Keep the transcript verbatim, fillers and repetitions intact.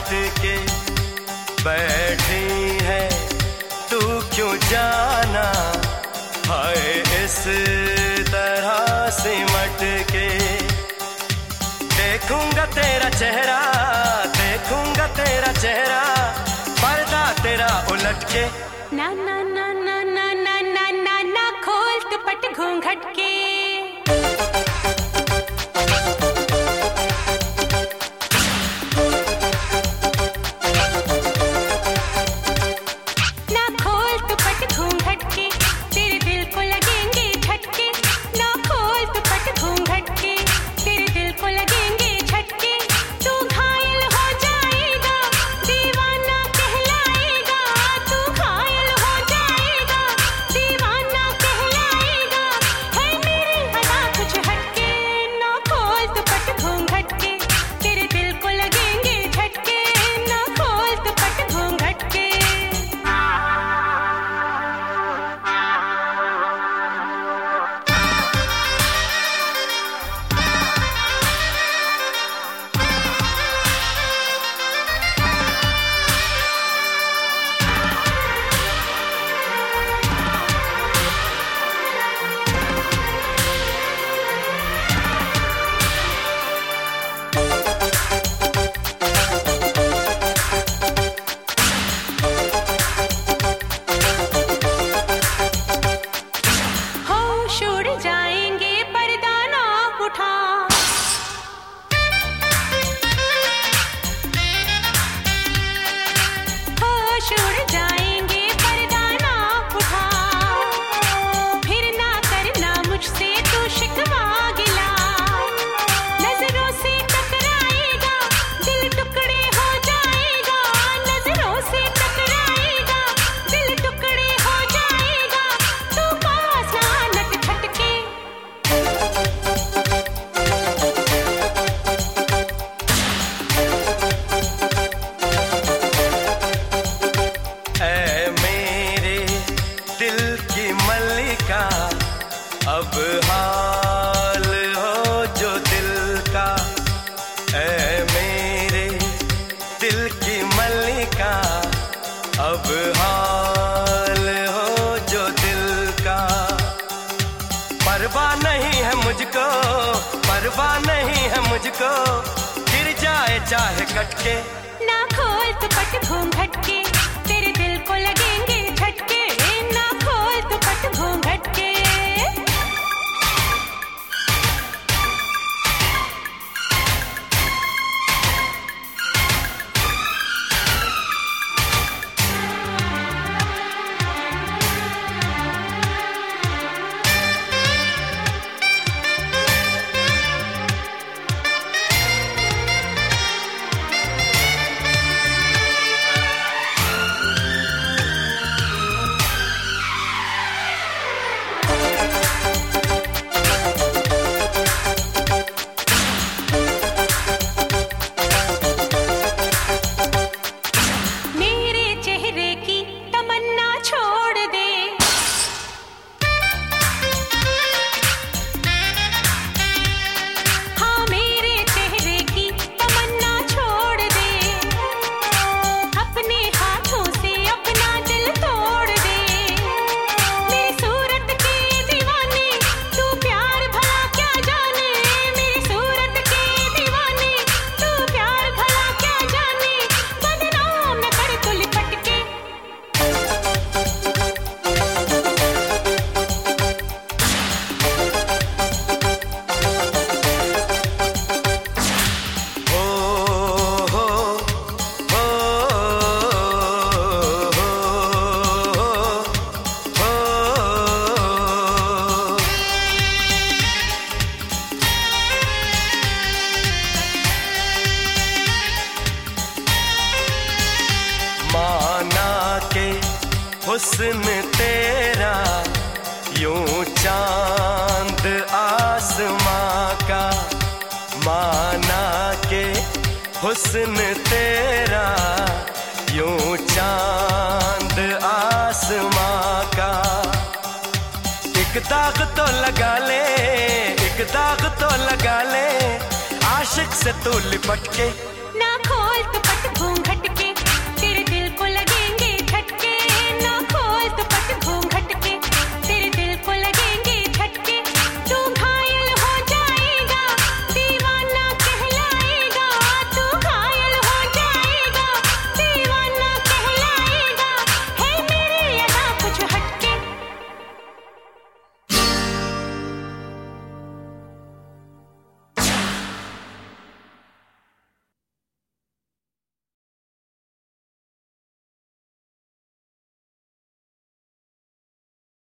के बैठी है, तू क्यों जाना हाय इस तरह सिमट के। देखूंगा तेरा चेहरा, देखूंगा तेरा चेहरा, पर्दा तेरा उलट के। ना ना ना ना ना ना ना ना ना खोल दुपट घूंघट के। अब हाल हो जो दिल का, ऐ मेरे दिल की मल्लिका। अब हाल हो जो दिल का, परवाह नहीं है मुझको, परवाह नहीं है मुझको, गिर जाए चाहे कटके। ना खोल दुपट घूंघट के, तेरे दिल को लगेंगे झटके। ना खोल दुपट घूंघट के। हुस्न तेरा यूं चांद आसमां का, माना के हुस्न तेरा यूं चांद आसमां का। एक दाग तो लगा ले, एक दाग तो लगा ले, आशिक से तू लिपट के।